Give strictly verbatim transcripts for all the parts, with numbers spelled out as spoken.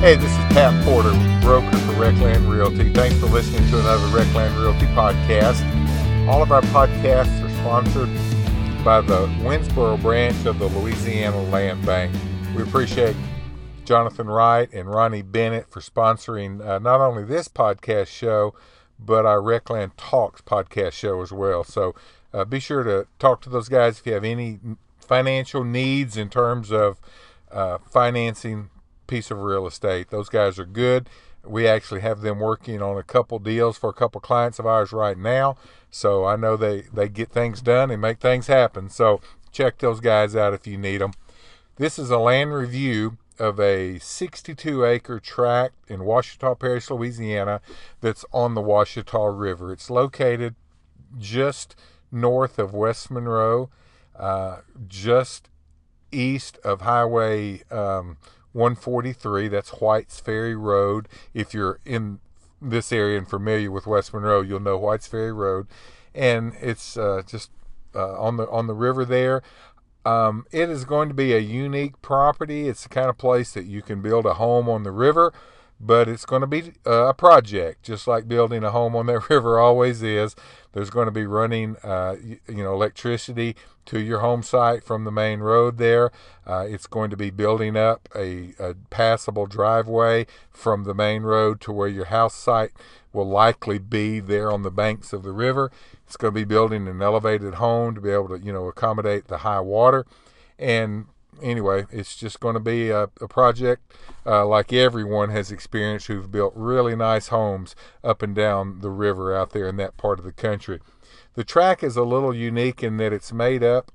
Hey, this is Pat Porter, broker for Recland Realty. Thanks for listening to another Recland Realty podcast. All of our podcasts are sponsored by the Winsboro branch of the Louisiana Land Bank. We appreciate Jonathan Wright and Ronnie Bennett for sponsoring uh, not only this podcast show, but our Recland Talks podcast show as well. So uh, be sure to talk to those guys if you have any financial needs in terms of uh, financing piece of real estate. Those guys are good. We actually have them working on a couple deals for a couple clients of ours right now. So I know they, they get things done and make things happen. So check those guys out if you need them. This is a land review of a sixty-two acre tract in Ouachita Parish, Louisiana, that's on the Ouachita River. It's located just north of West Monroe, uh, just east of Highway um, one forty-three. That's Whites Ferry Road. If you're in this area and familiar with West Monroe, you'll know Whites Ferry Road, and it's uh, just uh, on the on the river there. Um, it is going to be a unique property. It's the kind of place that you can build a home on the river, but it's going to be uh, a project, just like building a home on that river always is. There's going to be running, uh, you, you know, electricity to your home site from the main road there. Uh, it's going to be building up a, a passable driveway from the main road to where your house site will likely be there on the banks of the river. It's going to be building an elevated home to be able to, you know, accommodate the high water. And anyway, it's just going to be a, a project uh, like everyone has experienced who've built really nice homes up and down the river out there in that part of the country. The track is a little unique in that it's made up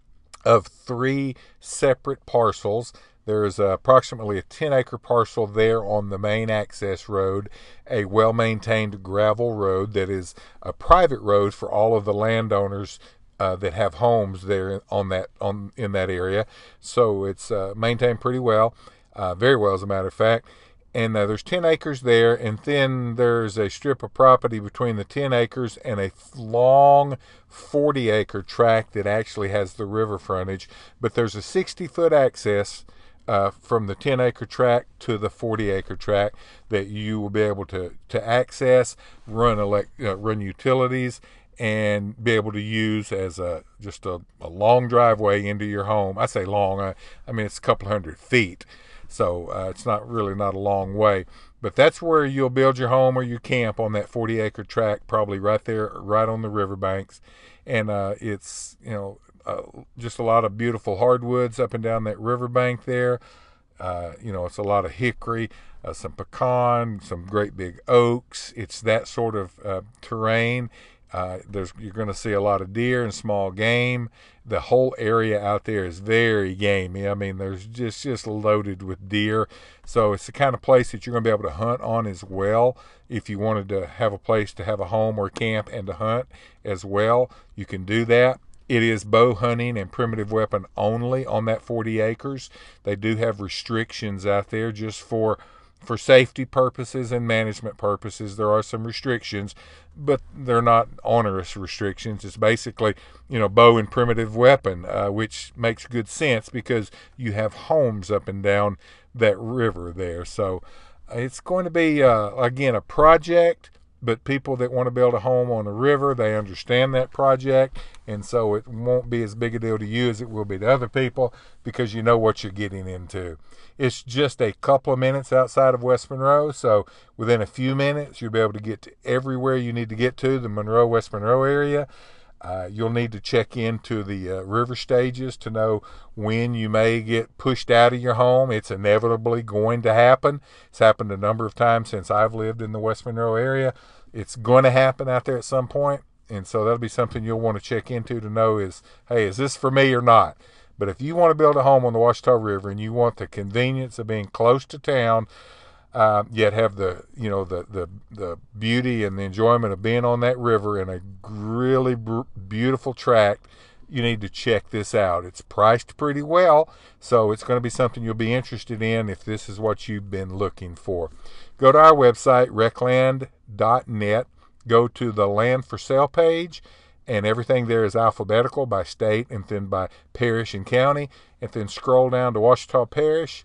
of three separate parcels. There's uh, approximately a ten acre parcel there on the main access road, a well-maintained gravel road that is a private road for all of the landowners uh, that have homes there on that on in that area. So it's uh, maintained pretty well, uh, very well as a matter of fact. And uh, there's ten acres there, and then there's a strip of property between the ten acres and a long forty acre tract that actually has the river frontage. But there's a sixty foot access Uh, from the ten acre tract to the forty acre tract that you will be able to, to access, run elect, uh, run utilities, and be able to use as a just a, a long driveway into your home. I say long, I, I mean it's a couple hundred feet, so uh, it's not really not a long way. But that's where you'll build your home or your camp on that forty acre tract, probably right there, right on the riverbanks. And uh, it's, you know, Uh, just a lot of beautiful hardwoods up and down that riverbank there. Uh, you know, it's a lot of hickory, uh, some pecan, some great big oaks. It's that sort of uh, terrain. Uh, there's you're going to see a lot of deer and small game. The whole area out there is very gamey. I mean, there's just just loaded with deer. So it's the kind of place that you're going to be able to hunt on as well. If you wanted to have a place to have a home or camp and to hunt as well, you can do that. It is bow hunting and primitive weapon only on that forty acres. They do have restrictions out there just for for safety purposes and management purposes. There are some restrictions, but they're not onerous restrictions. It's basically, you know, bow and primitive weapon, uh, which makes good sense because you have homes up and down that river there. So it's going to be, uh, again, a project. But people that want to build a home on the river, they understand that project, and so it won't be as big a deal to you as it will be to other people because you know what you're getting into. It's just a couple of minutes outside of West Monroe, so within a few minutes you'll be able to get to everywhere you need to get to, the Monroe, West Monroe area. Uh, you'll need to check into the uh, river stages to know when you may get pushed out of your home. It's inevitably going to happen. It's happened a number of times since I've lived in the West Monroe area. It's going to happen out there at some point, and so that'll be something you'll want to check into to know is, hey, is this for me or not? But if you want to build a home on the Ouachita River and you want the convenience of being close to town, Uh, yet have the you know the, the the beauty and the enjoyment of being on that river in a really b- beautiful tract, you need to check this out. It's priced pretty well, so it's going to be something you'll be interested in if this is what you've been looking for. Go to our website, recland dot net, go to the land for sale page, and everything there is alphabetical by state and then by parish and county, and then scroll down to Ouachita Parish,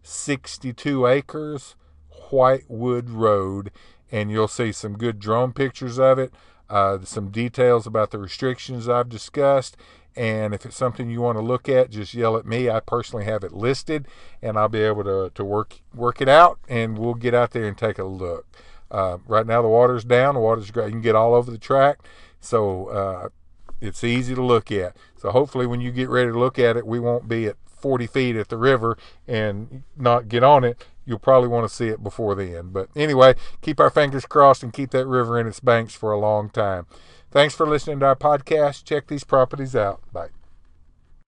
sixty-two acres, Whitewood Road, and you'll see some good drone pictures of it, uh, some details about the restrictions I've discussed. And if it's something you want to look at, just yell at me. I personally have it listed, and I'll be able to, to work work it out, and we'll get out there and take a look. Uh, right now the water's down. The water's great. You can get all over the track, so uh, it's easy to look at. So hopefully when you get ready to look at it, we won't be at forty feet at the river and not get on it. You'll probably want to see it before then. But anyway, keep our fingers crossed and keep that river in its banks for a long time. Thanks for listening to our podcast. Check these properties out. Bye.